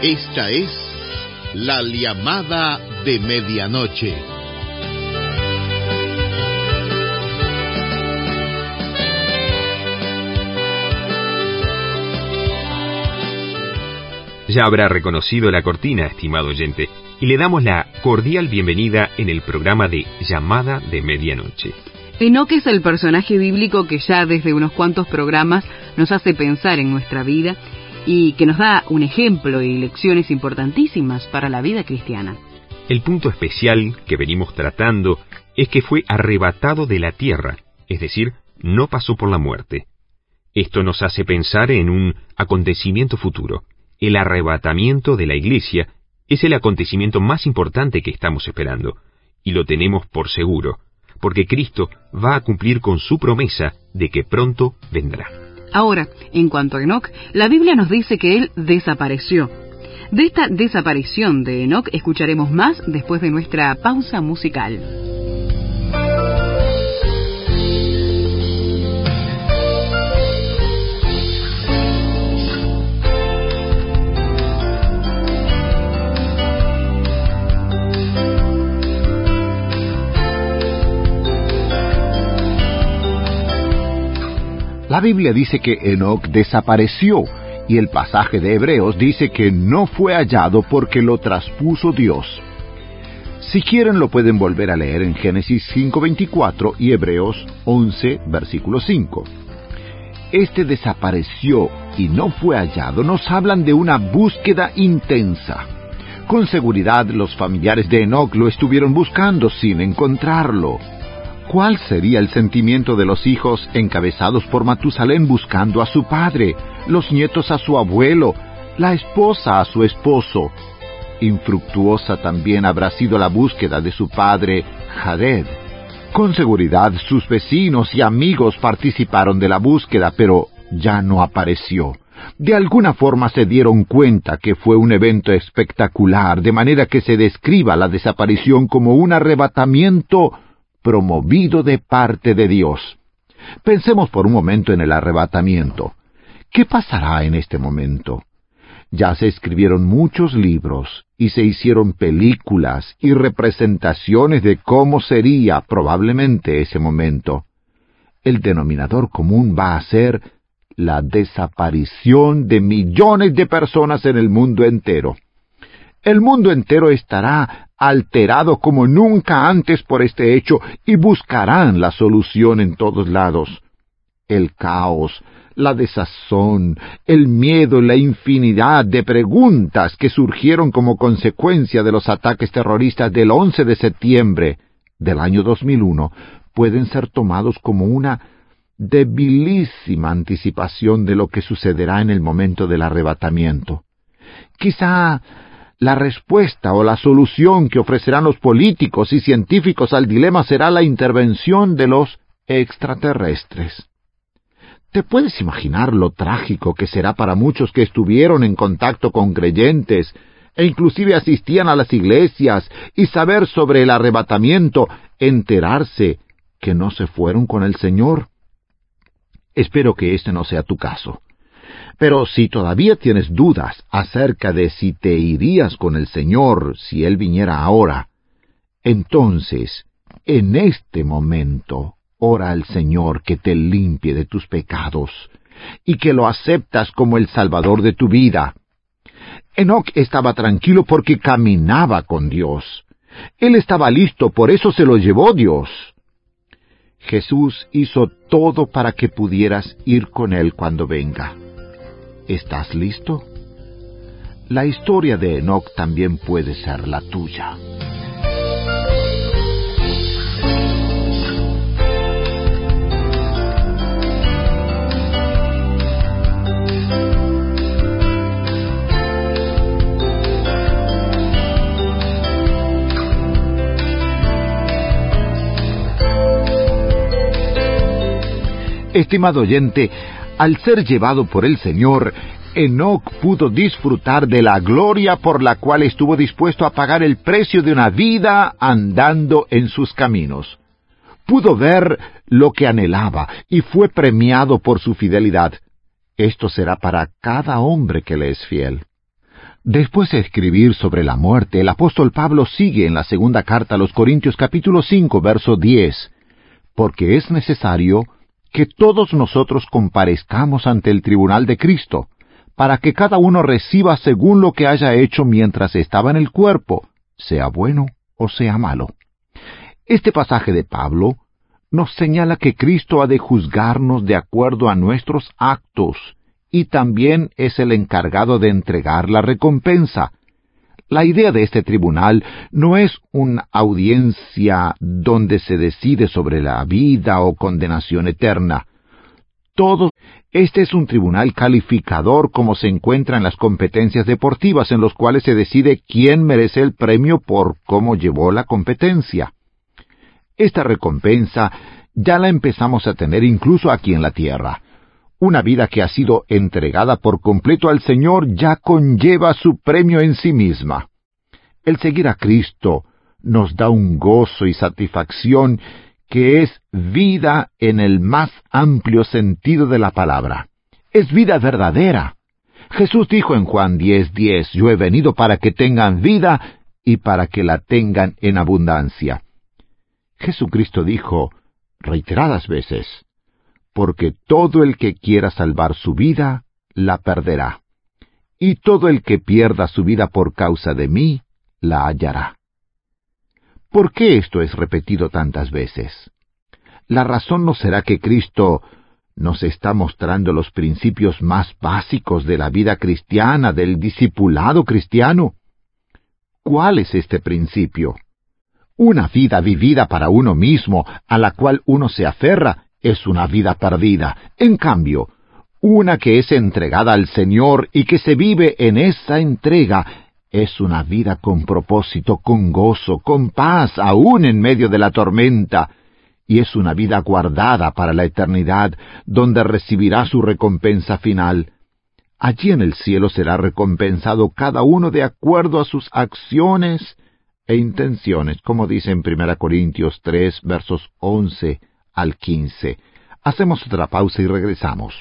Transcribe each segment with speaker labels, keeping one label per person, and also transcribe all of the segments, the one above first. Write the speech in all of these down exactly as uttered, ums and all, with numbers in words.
Speaker 1: Esta es la llamada de medianoche.
Speaker 2: Ya habrá reconocido la cortina, estimado oyente, y le damos la cordial bienvenida en el programa de Llamada de Medianoche.
Speaker 3: Enoc es el personaje bíblico que ya desde unos cuantos programas nos hace pensar en nuestra vida y que nos da un ejemplo y lecciones importantísimas para la vida cristiana.
Speaker 2: El punto especial que venimos tratando es que fue arrebatado de la tierra, es decir, no pasó por la muerte. Esto nos hace pensar en un acontecimiento futuro. El arrebatamiento de la Iglesia es el acontecimiento más importante que estamos esperando, y lo tenemos por seguro, porque Cristo va a cumplir con su promesa de que pronto vendrá.
Speaker 3: Ahora, en cuanto a Enoc, la Biblia nos dice que él desapareció. De esta desaparición de Enoc escucharemos más después de nuestra pausa musical.
Speaker 4: La Biblia dice que Enoc desapareció, y el pasaje de Hebreos dice que no fue hallado porque lo traspuso Dios. Si quieren lo pueden volver a leer en Génesis cinco veinticuatro y Hebreos once, versículo cinco. Este desapareció y no fue hallado nos hablan de una búsqueda intensa. Con seguridad los familiares de Enoc lo estuvieron buscando sin encontrarlo. ¿Cuál sería el sentimiento de los hijos encabezados por Matusalén buscando a su padre, los nietos a su abuelo, la esposa a su esposo? Infructuosa también habrá sido la búsqueda de su padre, Jared. Con seguridad sus vecinos y amigos participaron de la búsqueda, pero ya no apareció. De alguna forma se dieron cuenta que fue un evento espectacular, de manera que se describa la desaparición como un arrebatamiento promovido de parte de Dios. Pensemos por un momento en el arrebatamiento. ¿Qué pasará en este momento? Ya se escribieron muchos libros y se hicieron películas y representaciones de cómo sería probablemente ese momento. El denominador común va a ser la desaparición de millones de personas en el mundo entero. El mundo entero estará alterado como nunca antes por este hecho y buscarán la solución en todos lados. El caos, la desazón, el miedo y la infinidad de preguntas que surgieron como consecuencia de los ataques terroristas del once de septiembre del año dos mil uno pueden ser tomados como una debilísima anticipación de lo que sucederá en el momento del arrebatamiento. Quizá la respuesta o la solución que ofrecerán los políticos y científicos al dilema será la intervención de los extraterrestres. ¿Te puedes imaginar lo trágico que será para muchos que estuvieron en contacto con creyentes e inclusive asistían a las iglesias y saber sobre el arrebatamiento, enterarse que no se fueron con el Señor? Espero que este no sea tu caso. Pero si todavía tienes dudas acerca de si te irías con el Señor si Él viniera ahora, entonces, en este momento, ora al Señor que te limpie de tus pecados y que lo aceptas como el Salvador de tu vida. Enoc estaba tranquilo porque caminaba con Dios. Él estaba listo, por eso se lo llevó Dios. Jesús hizo todo para que pudieras ir con Él cuando venga. ¿Estás listo? La historia de Enoc también puede ser la tuya. Estimado oyente, al ser llevado por el Señor, Enoc pudo disfrutar de la gloria por la cual estuvo dispuesto a pagar el precio de una vida andando en sus caminos. Pudo ver lo que anhelaba y fue premiado por su fidelidad. Esto será para cada hombre que le es fiel. Después de escribir sobre la muerte, el apóstol Pablo sigue en la segunda carta a los Corintios capítulo cinco, verso diez, porque es necesario que todos nosotros comparezcamos ante el tribunal de Cristo, para que cada uno reciba según lo que haya hecho mientras estaba en el cuerpo, sea bueno o sea malo. Este pasaje de Pablo nos señala que Cristo ha de juzgarnos de acuerdo a nuestros actos, y también es el encargado de entregar la recompensa. La idea de este tribunal no es una audiencia donde se decide sobre la vida o condenación eterna. Todo este es un tribunal calificador, como se encuentra en las competencias deportivas, en los cuales se decide quién merece el premio por cómo llevó la competencia. Esta recompensa ya la empezamos a tener incluso aquí en la tierra. Una vida que ha sido entregada por completo al Señor ya conlleva su premio en sí misma. El seguir a Cristo nos da un gozo y satisfacción que es vida en el más amplio sentido de la palabra. Es vida verdadera. Jesús dijo en Juan diez diez, yo he venido para que tengan vida y para que la tengan en abundancia. Jesucristo dijo reiteradas veces, porque todo el que quiera salvar su vida, la perderá, y todo el que pierda su vida por causa de mí, la hallará. ¿Por qué esto es repetido tantas veces? La razón no será que Cristo nos está mostrando los principios más básicos de la vida cristiana, del discipulado cristiano. ¿Cuál es este principio? Una vida vivida para uno mismo, a la cual uno se aferra, es una vida perdida. En cambio, una que es entregada al Señor y que se vive en esa entrega, es una vida con propósito, con gozo, con paz, aún en medio de la tormenta, y es una vida guardada para la eternidad, donde recibirá su recompensa final. Allí en el cielo será recompensado cada uno de acuerdo a sus acciones e intenciones, como dice en primera Corintios tres, versos once al quince. Hacemos otra pausa y regresamos.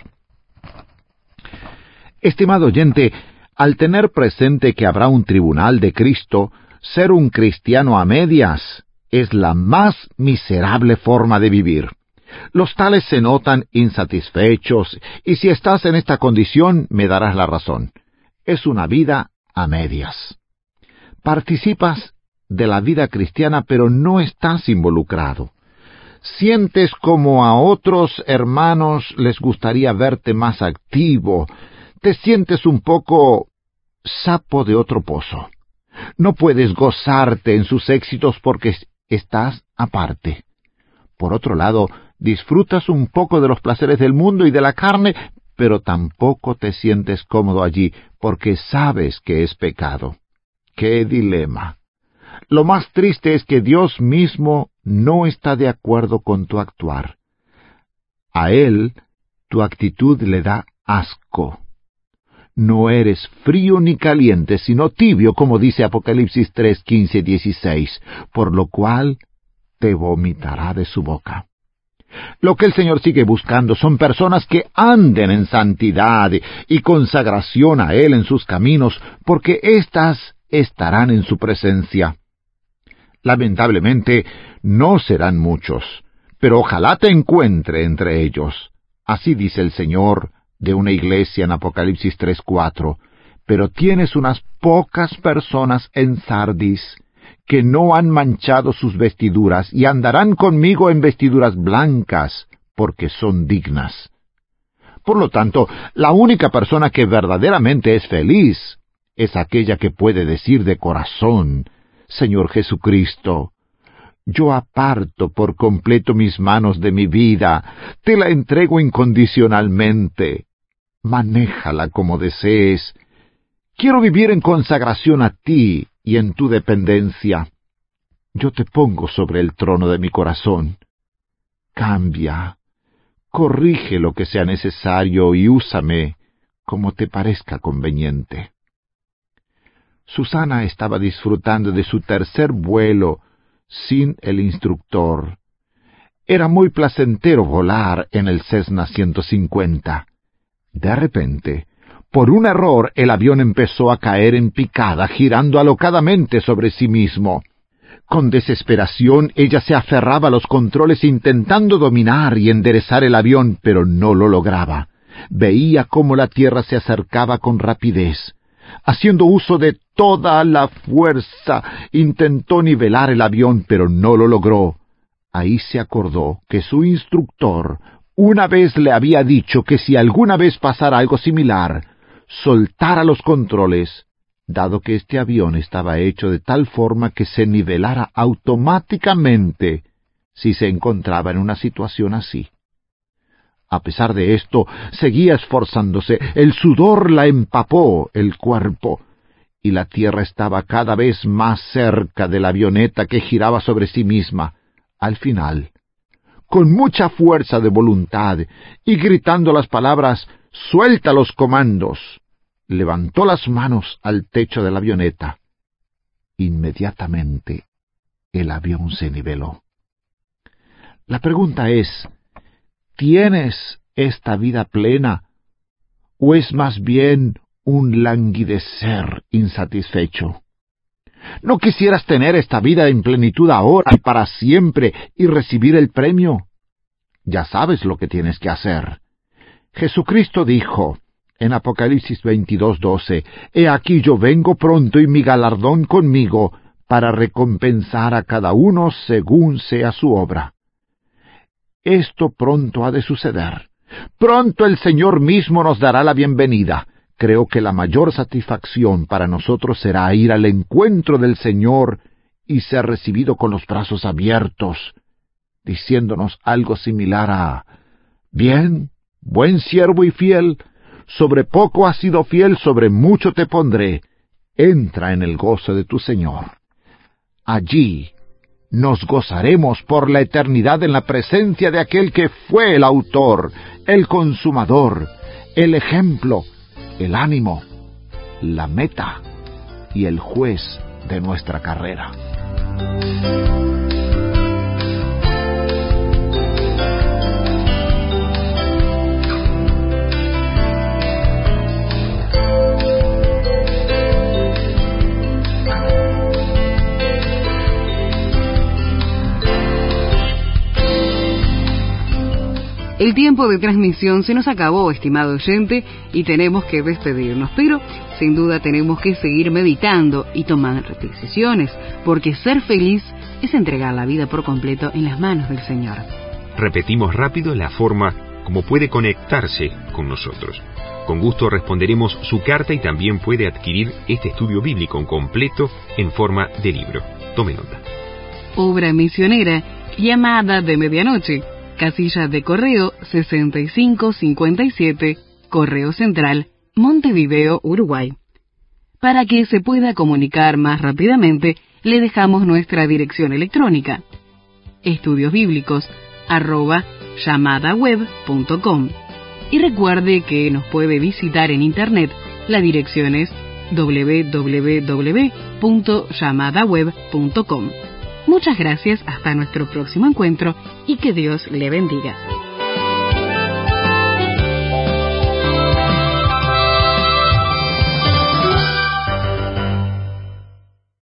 Speaker 4: Estimado oyente, al tener presente que habrá un tribunal de Cristo, ser un cristiano a medias es la más miserable forma de vivir. Los tales se notan insatisfechos, y si estás en esta condición, me darás la razón. Es una vida a medias. Participas de la vida cristiana, pero no estás involucrado. Sientes como a otros hermanos les gustaría verte más activo. Te sientes un poco sapo de otro pozo. No puedes gozarte en sus éxitos porque estás aparte. Por otro lado, disfrutas un poco de los placeres del mundo y de la carne, pero tampoco te sientes cómodo allí porque sabes que es pecado. ¡Qué dilema! Lo más triste es que Dios mismo no está de acuerdo con tu actuar. A Él, tu actitud le da asco. No eres frío ni caliente, sino tibio, como dice Apocalipsis tres, quince, dieciséis, por lo cual te vomitará de su boca. Lo que el Señor sigue buscando son personas que anden en santidad y consagración a Él en sus caminos, porque éstas estarán en su presencia. Lamentablemente, no serán muchos, pero ojalá te encuentre entre ellos. Así dice el Señor de una iglesia en Apocalipsis tres cuatro, pero tienes unas pocas personas en Sardis que no han manchado sus vestiduras y andarán conmigo en vestiduras blancas, porque son dignas. Por lo tanto, la única persona que verdaderamente es feliz es aquella que puede decir de corazón, Señor Jesucristo, yo aparto por completo mis manos de mi vida, te la entrego incondicionalmente. Manéjala como desees. Quiero vivir en consagración a ti y en tu dependencia. Yo te pongo sobre el trono de mi corazón. Cambia, corrige lo que sea necesario y úsame como te parezca conveniente. Susana estaba disfrutando de su tercer vuelo sin el instructor. Era muy placentero volar en el Cessna ciento cincuenta. De repente, Por un error, el avión empezó a caer en picada, girando alocadamente sobre sí mismo. Con desesperación, ella se aferraba a los controles intentando dominar y enderezar el avión, pero no lo lograba. Veía cómo la tierra se acercaba con rapidez. Haciendo uso de toda la fuerza, intentó nivelar el avión, pero no lo logró. Ahí se acordó que su instructor una vez le había dicho que si alguna vez pasara algo similar, soltara los controles, dado que este avión estaba hecho de tal forma que se nivelara automáticamente si se encontraba en una situación así. A pesar de esto, seguía esforzándose, el sudor la empapó el cuerpo, y la tierra estaba cada vez más cerca de la avioneta que giraba sobre sí misma. Al final, con mucha fuerza de voluntad y gritando las palabras «¡Suelta los comandos!», levantó las manos al techo de la avioneta. Inmediatamente, el avión se niveló. La pregunta es, ¿tienes esta vida plena o es más bien un languidecer insatisfecho? ¿No quisieras tener esta vida en plenitud ahora y para siempre y recibir el premio? Ya sabes lo que tienes que hacer. Jesucristo dijo en Apocalipsis veintidós doce, «He aquí yo vengo pronto y mi galardón conmigo para recompensar a cada uno según sea su obra». Esto pronto ha de suceder. Pronto el Señor mismo nos dará la bienvenida. Creo que la mayor satisfacción para nosotros será ir al encuentro del Señor y ser recibido con los brazos abiertos, diciéndonos algo similar a «Bien, buen siervo y fiel, sobre poco has sido fiel, sobre mucho te pondré. Entra en el gozo de tu Señor». Allí nos gozaremos por la eternidad en la presencia de aquel que fue el autor, el consumador, el ejemplo, el ánimo, la meta y el juez de nuestra carrera.
Speaker 3: El tiempo de transmisión se nos acabó, estimado oyente, y tenemos que despedirnos, pero sin duda tenemos que seguir meditando y tomar decisiones, porque ser feliz es entregar la vida por completo en las manos del Señor.
Speaker 2: Repetimos rápido la forma como puede conectarse con nosotros. Con gusto responderemos su carta y también puede adquirir este estudio bíblico completo en forma de libro. Tome nota.
Speaker 3: Obra misionera, llamada de medianoche. Casilla de correo sesenta y cinco cincuenta y siete, Correo Central, Montevideo, Uruguay. Para que se pueda comunicar más rápidamente, le dejamos nuestra dirección electrónica: estudiosbíblicos arroba llamadaweb punto com. Y recuerde que nos puede visitar en internet. La dirección es doble u doble u doble u punto llamadaweb punto com. Muchas gracias, hasta nuestro próximo encuentro y que Dios le bendiga.